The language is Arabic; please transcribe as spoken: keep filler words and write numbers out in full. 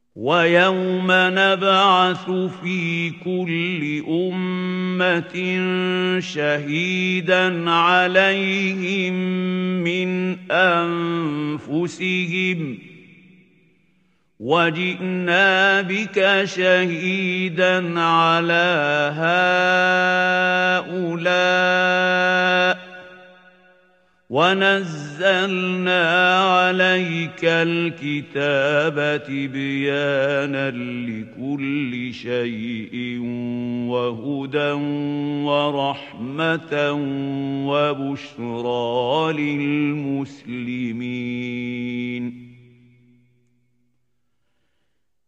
وَيَوْمَ نَبْعَثُ فِي كُلِّ أُمَّةٍ شَهِيدًا عَلَيْهِم مِّنْ أَنفُسِهِمْ وَجِئْنَا بِكَ شَهِيدًا عَلَىٰ هَٰؤُلَاءِ وَنَزَّلْنَا عَلَيْكَ الْكِتَابَ تِبْيَانًا لِّكُلِّ شَيْءٍ وَهُدًى وَرَحْمَةً وَبُشْرَىٰ لِلْمُسْلِمِينَ